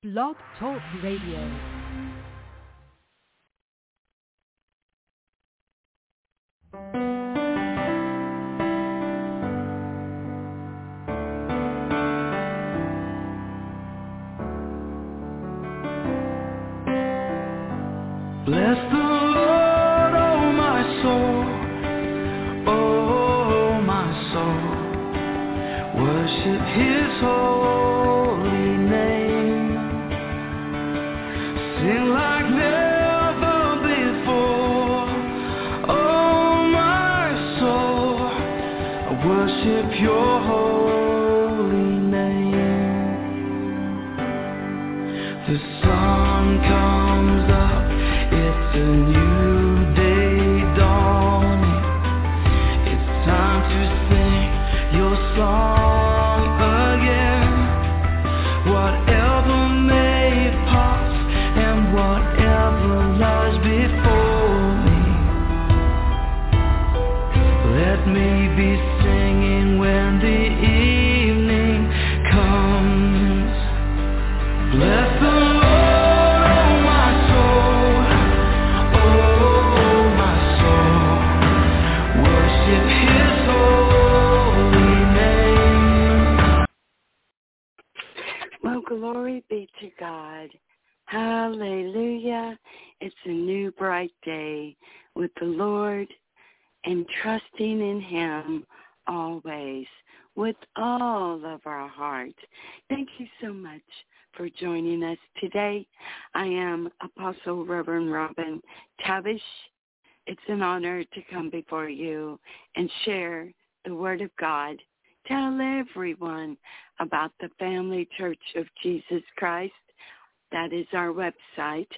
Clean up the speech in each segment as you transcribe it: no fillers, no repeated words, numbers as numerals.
Blog Talk Radio. Bless the Lord, oh my soul, oh my soul. Worship His holy name. Sing like never before, oh my soul. I worship Your holy name. The sun comes up. It's a new day dawning. It's time to sing Your song again. Whatever may pass and whatever lies before me, let me be singing when the evening comes. Bless the Glory be to God. Hallelujah. It's a new bright day with the Lord and trusting in Him always with all of our heart. Thank you so much for joining us today. I am Apostle Reverend Robin Tavish. It's an honor to come before you and share the Word of God. Tell everyone about the Family Church of Jesus Christ. That is our website,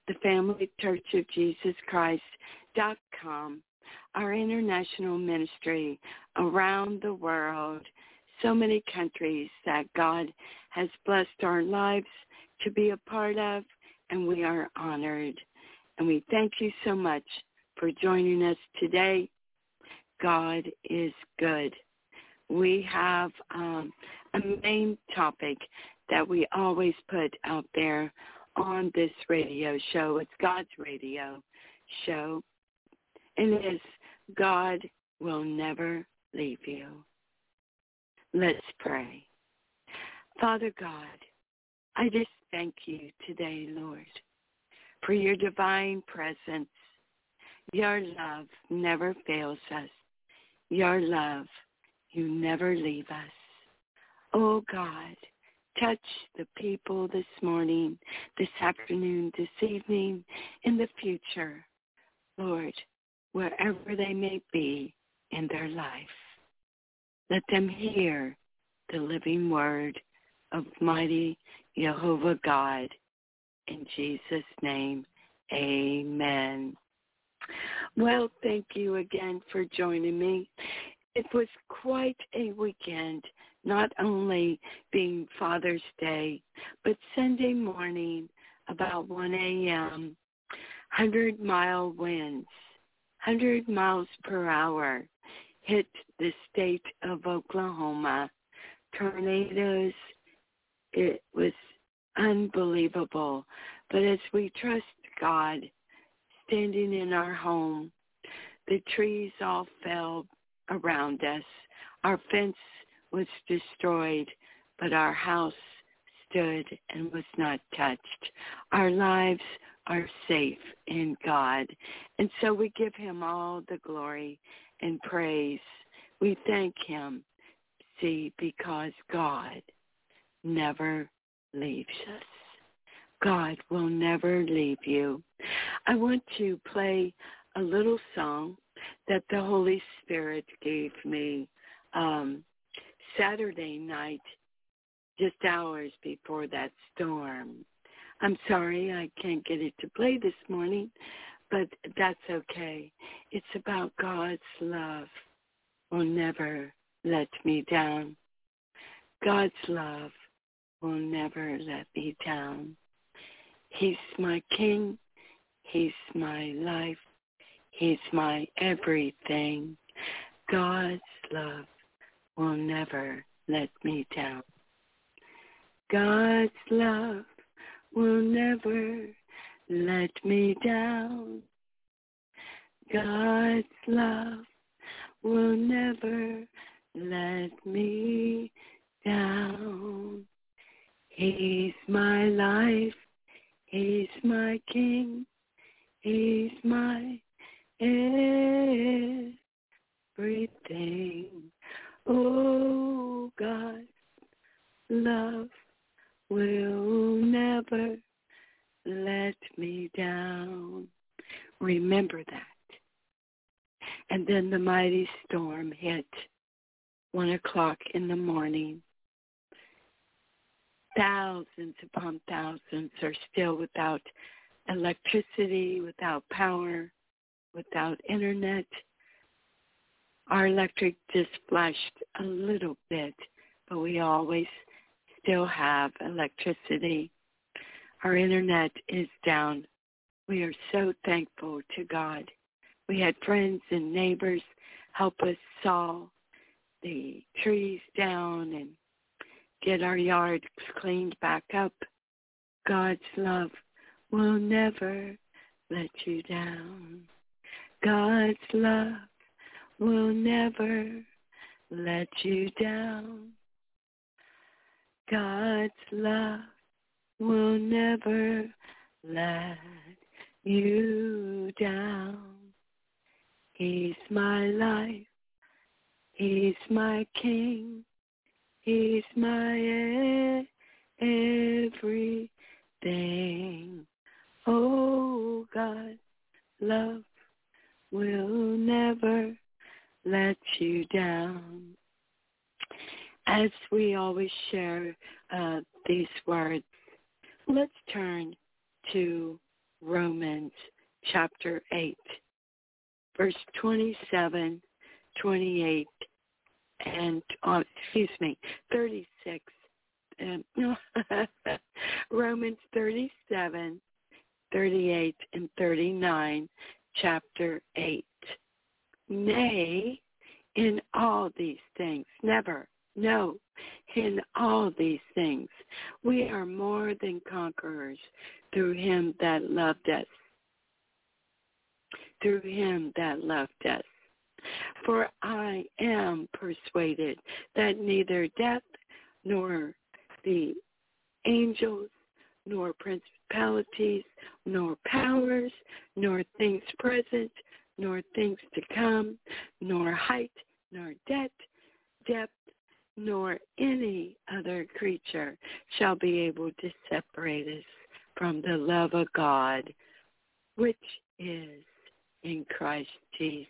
thefamilychurchofjesuschrist.com. Our international ministry around the world, so many countries that God has blessed our lives to be a part of, and we are honored. And we thank you so much for joining us today. God is good. We have a main topic that we always put out there on this radio show. It's God's radio show. And it is, God will never leave you. Let's pray. Father God, I just thank you today, Lord, for your divine presence. Your love never fails us. Your love, you never leave us. Oh, God, touch the people this morning, this afternoon, this evening, in the future, Lord, wherever they may be in their life. Let them hear the living word of mighty Jehovah God. In Jesus' name, amen. Well, thank you again for joining me. It was quite a weekend, not only being Father's Day, but Sunday morning, about 1 a.m., 100-mile winds, 100 miles per hour, hit the state of Oklahoma. Tornadoes, it was unbelievable. But as we trust God, standing in our home, the trees all fell around us. Our fence was destroyed, but our house stood and was not touched. Our lives are safe in God. And so we give Him all the glory and praise. We thank Him, because God never leaves us. God will never leave you. I want to play a little song that the Holy Spirit gave me Saturday night, just hours before that storm. I'm sorry I can't get it to play this morning, but that's okay. It's about God's love will never let me down. God's love will never let me down. He's my King. He's my life. He's my everything. God's love will never let me down. God's love will never let me down. God's love will never let me down. He's my life. He's my King. He's my everything. Oh, God's love will never let me down. Remember that. And then the mighty storm hit 1 o'clock in the morning. Thousands upon thousands are still without electricity, without power, without internet. Our electric just flashed a little bit, but we always still have electricity. Our internet is down. We are so thankful to God. We had friends and neighbors help us saw the trees down and get our yards cleaned back up. God's love will never let you down. God's love will never let you down. God's love will never let you down. He's my life. He's my King. He's my everything. Oh, God, love will never let you down. As we always share these words, let's turn to Romans chapter 8, verse 27, 28, and 36. Romans 37, 38, and 39, chapter 8. Nay, in all these things, never, no, in all these things, we are more than conquerors through him that loved us. Through him that loved us. For I am persuaded that neither death, nor the angels, nor principalities, nor powers, nor things present, nor things to come, nor height, nor depth, nor any other creature shall be able to separate us from the love of God, which is in Christ Jesus,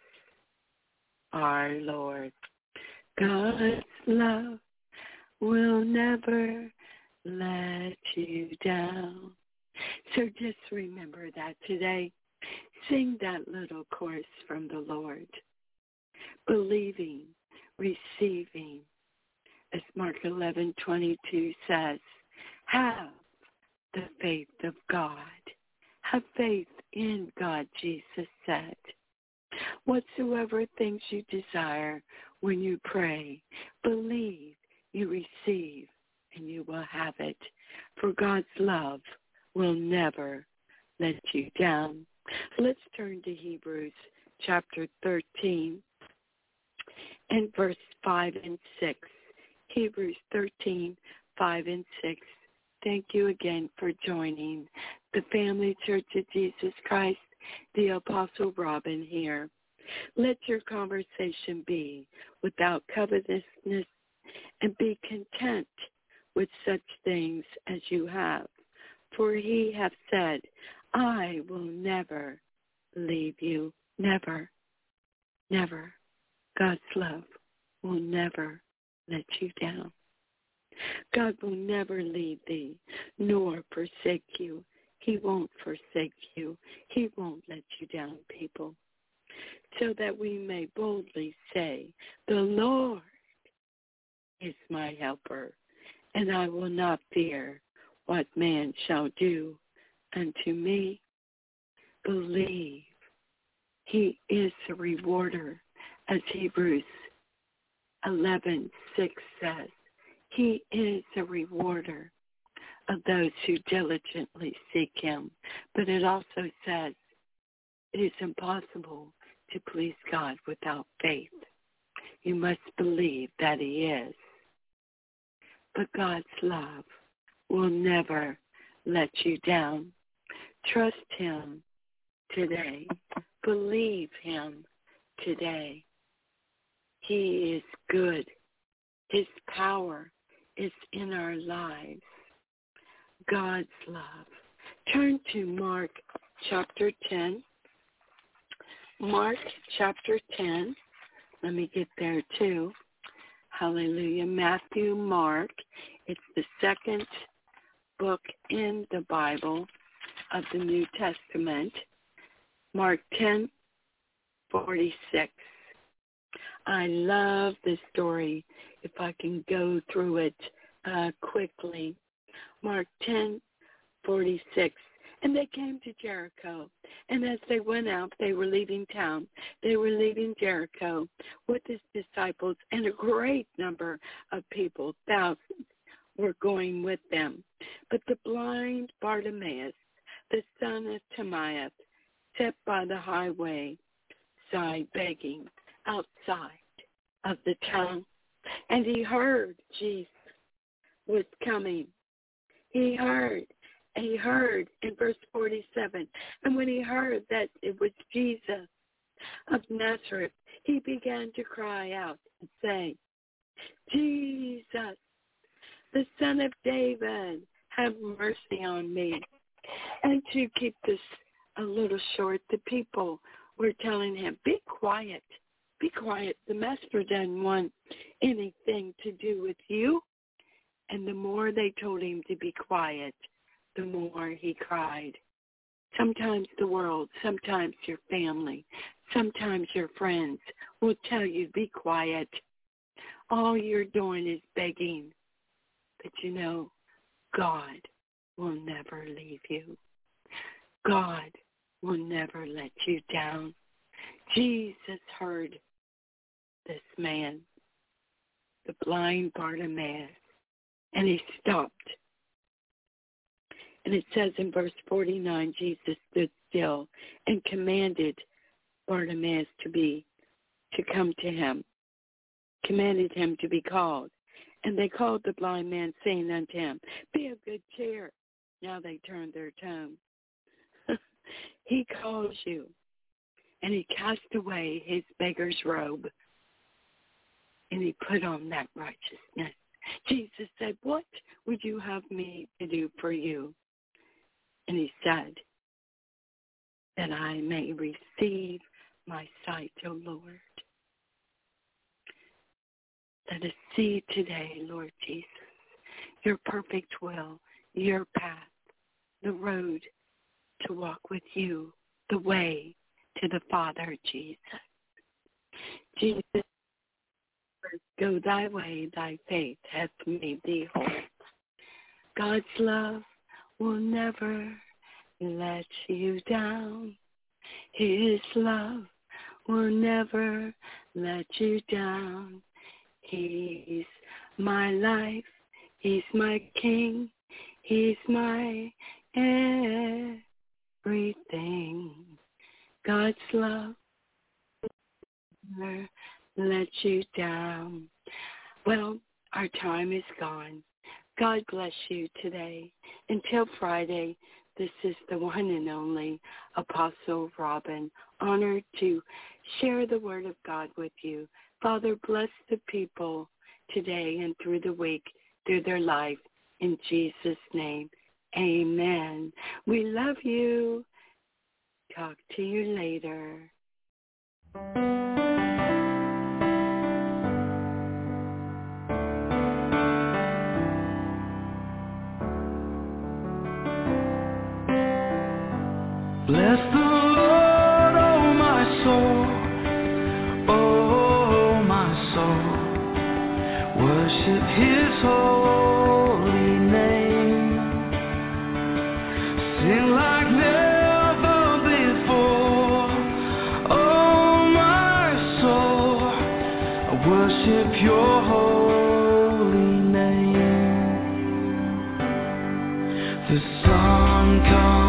our Lord. God's love will never let you down. So just remember that today. Sing that little chorus from the Lord. Believing, receiving, as Mark 11:22 says, have the faith of God. Have faith in God, Jesus said. Whatsoever things you desire when you pray, believe you receive, and you will have it. For God's love will never let you down. Let's turn to Hebrews chapter 13 and verse 5 and 6. Hebrews 13, 5 and 6. Thank you again for joining the Family Church of Jesus Christ, the Apostle Robin here. Let your conversation be without covetousness, and be content with such things as you have. For he hath said, I will never leave you. Never, never. God's love will never let you down. God will never leave thee, nor forsake you. He won't forsake you. He won't let you down, people. So that we may boldly say, the Lord is my helper, and I will not fear what man shall do unto me. Believe he is a rewarder, as Hebrews 11:6 says. He is a rewarder of those who diligently seek him. But it also says it is impossible to please God without faith. You must believe that he is. But God's love will never let you down. Trust him today. Believe him today. He is good. His power is in our lives. God's love. Turn to Mark chapter 10. Mark chapter 10. Let me get there too. Hallelujah. Matthew, Mark. It's the second book in the Bible of the New Testament. Mark 10:46. I love this story. If I can go through it quickly. Mark 10:46. And they came to Jericho. And as they went out, they were leaving town. They were leaving Jericho with his disciples, and a great number of people, thousands, were going with them. But the blind Bartimaeus, the son of Timaeus, sat by the highway side begging outside of the town. And he heard Jesus was coming. He heard in verse 47. And when he heard that it was Jesus of Nazareth, he began to cry out and say, Jesus, the Son of David, have mercy on me. And to keep this a little short, the people were telling him, be quiet. Be quiet. The master doesn't want anything to do with you. And the more they told him to be quiet, the more he cried. Sometimes the world, sometimes your family, sometimes your friends will tell you, be quiet. All you're doing is begging. But you know, God will never leave you. God will never let you down. Jesus heard this man, the blind Bartimaeus, and he stopped. And it says in verse 49, Jesus stood still and commanded Bartimaeus to come to him, commanded him to be called. And they called the blind man, saying unto him, be of good cheer. Now they turned their tone. He calls you. And he cast away his beggar's robe. And he put on that righteousness. Jesus said, what would you have me to do for you? And he said, that I may receive my sight, O Lord. Let us see today, Lord Jesus, your perfect will, your path, the road to walk with you, the way to the Father, Jesus. Jesus, go thy way, thy faith hath made thee whole. God's love will never let you down. His love will never let you down. He's my life. He's my king. He's my everything. God's love will never let you down. Well, our time is gone. God bless you today. Until Friday, this is the one and only Apostle Robin, honored to share the Word of God with you. Father, bless the people today and through the week, through their life. In Jesus' name, amen. We love you. Talk to you later. Bless the Lord, oh my soul, oh my soul. Worship his holy name. Sing like never before, oh my soul. I worship your holy name. sun comes